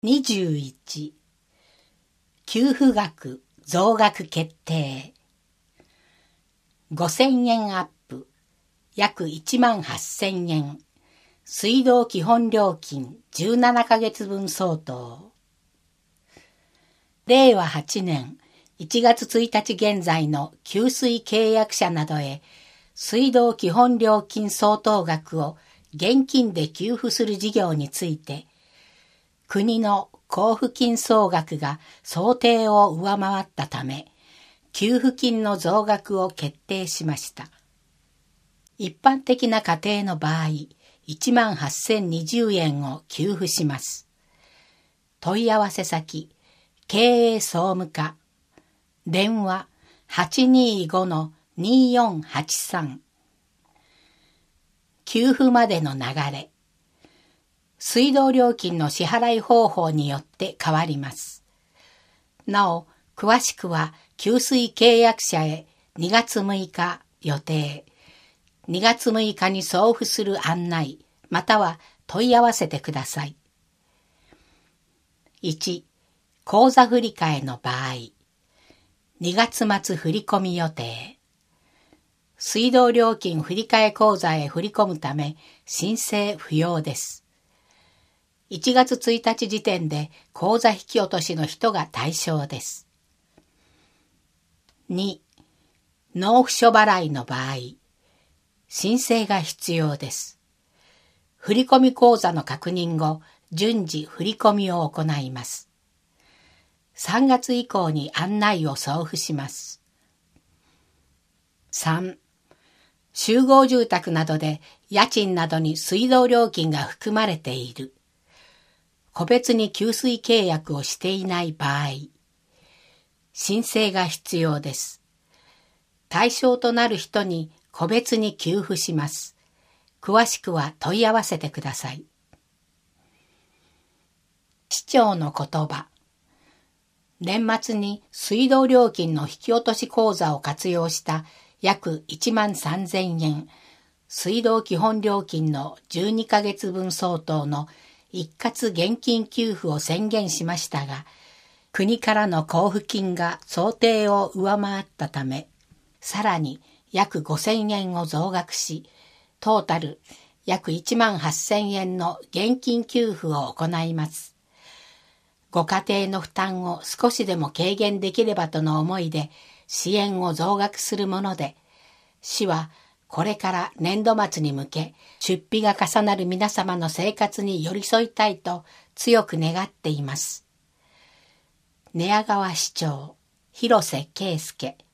21、給付額増額決定。5000円アップ、約18,000円。水道基本料金17ヶ月分相当。令和8年1月1日現在の給水契約者などへ、水道基本料金相当額を現金で給付する事業について、国の交付金総額が想定を上回ったため、給付金の増額を決定しました。一般的な家庭の場合、18,020円を給付します。問い合わせ先、経営総務課、電話 825-2483。給付までの流れ。水道料金の支払い方法によって変わります。なお、詳しくは給水契約者へ2月6日予定、2月6日に送付する案内、または問い合わせてください。1、口座振替の場合、2月末振込予定。水道料金振替口座へ振り込むため申請不要です。1月1日時点で口座引き落としの人が対象です。2、納付書払いの場合、申請が必要です。振込口座の確認後、順次振込を行います。3月以降に案内を送付します。3、集合住宅などで家賃などに水道料金が含まれている。個別に給水契約をしていない場合、申請が必要です。対象となる人に個別に給付します。詳しくは問い合わせてください。市長の言葉。年末に水道料金の引き落とし口座を活用した約13,000円、水道基本料金の12ヶ月分相当の一括現金給付を宣言しましたが、国からの交付金が想定を上回ったため、さらに約5,000円を増額し、トータル約18,000円の現金給付を行います。ご家庭の負担を少しでも軽減できればとの思いで支援を増額するもので、市はこれから年度末に向け出費が重なる皆様の生活に寄り添いたいと強く願っています。寝屋川市長、広瀬圭介。